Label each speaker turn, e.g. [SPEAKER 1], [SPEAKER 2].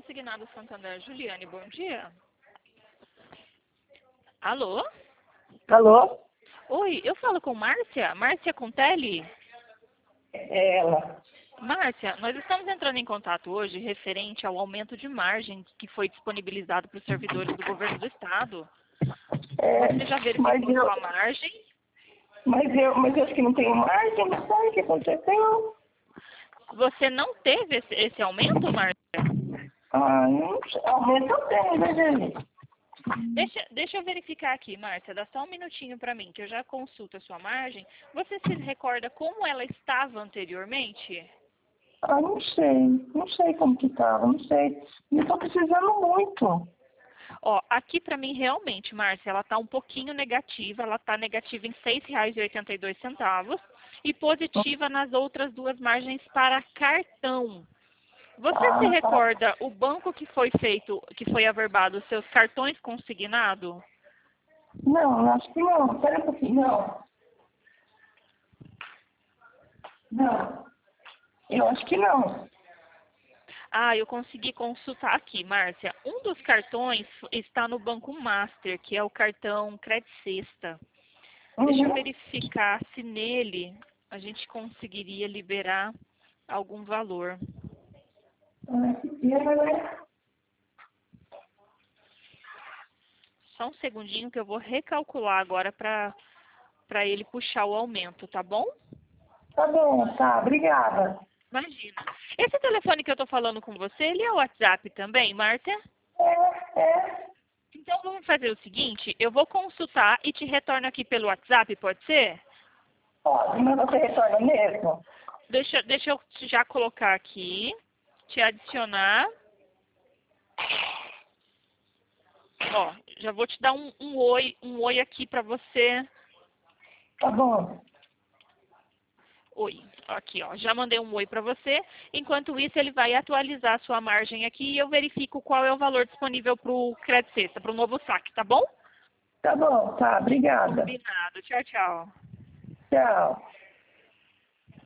[SPEAKER 1] Consignado Santander, Juliane, bom dia. Alô?
[SPEAKER 2] Alô?
[SPEAKER 1] Oi, eu falo com Márcia? Márcia Contelli?
[SPEAKER 2] É ela.
[SPEAKER 1] Márcia, nós estamos entrando em contato hoje referente ao aumento de margem que foi disponibilizado para os servidores do governo do estado. Você já verificou sua margem?
[SPEAKER 2] Mas eu acho que não tenho margem, não sei o que aconteceu.
[SPEAKER 1] Você não teve esse aumento, Márcia?
[SPEAKER 2] Não sei, aumento eu tenho, né, gente?
[SPEAKER 1] Deixa eu verificar aqui, Márcia. Dá só um minutinho para mim, que eu já consulto a sua margem. Você se recorda como ela estava anteriormente?
[SPEAKER 2] Não sei como que tava, não sei. Eu tô precisando muito.
[SPEAKER 1] Ó, aqui para mim realmente, Márcia, ela está um pouquinho negativa. Ela está negativa em R$ 6,82 e positiva nas outras duas margens para cartão. Você se recorda o banco que foi feito, que foi averbado, os seus cartões consignado?
[SPEAKER 2] Não, acho que não. Espera um pouquinho, não. Não, eu acho que não.
[SPEAKER 1] Ah, eu consegui consultar aqui, Márcia. Um dos cartões está no Banco Master, que é o cartão Credit Sexta. Deixa eu verificar se nele a gente conseguiria liberar algum valor. Só um segundinho que eu vou recalcular agora para ele puxar o aumento, tá bom?
[SPEAKER 2] Tá bom, tá, obrigada.
[SPEAKER 1] Imagina. Esse telefone que eu tô falando com você, ele é o WhatsApp também, Márcia?
[SPEAKER 2] É.
[SPEAKER 1] Então vamos fazer o seguinte, eu vou consultar e te retorno aqui pelo WhatsApp, pode ser?
[SPEAKER 2] Pode, mas você retorna mesmo?
[SPEAKER 1] Deixa eu já colocar aqui, te adicionar. Ó, já vou te dar um oi aqui pra você.
[SPEAKER 2] Tá bom.
[SPEAKER 1] Oi, aqui ó, já mandei um oi pra você. Enquanto isso, ele vai atualizar a sua margem aqui e eu verifico qual é o valor disponível pro Credit Sexta, pro novo saque, tá bom?
[SPEAKER 2] Tá bom, tá, obrigada.
[SPEAKER 1] Combinado. Tchau, tchau.
[SPEAKER 2] Tchau.